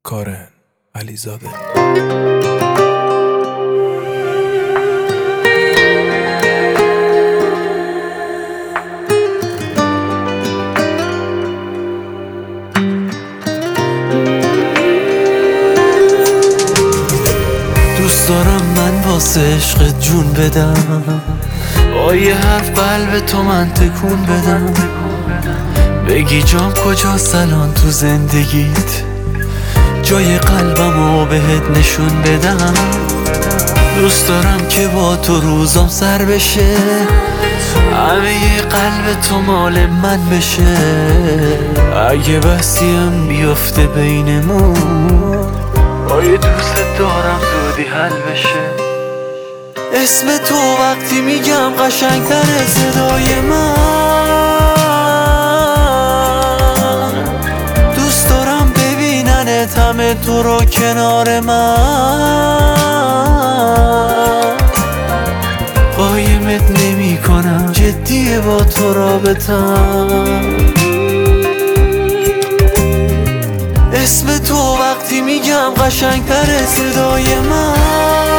کارن علیزاده. دوست دارم من واسه عشقت جون بدم، با یه حرف قلب تو من تکون بدم، بگی جام کجاست الان تو زندگیت، جای قلبمو بهت نشون بدم. دوست دارم که با تو روزام سر بشه، همه قلب تو مال من بشه، اگه بستیم بیفته بینمون، با یه دوست دارم زودی حل بشه. اسم تو وقتی میگم قشنگتر صدای من، دوست دارم ببیننت همه تو رو کنار من، قایمت نمی کنم جدیه با تو رابطم. اسم تو وقتی میگم قشنگتر صدای من،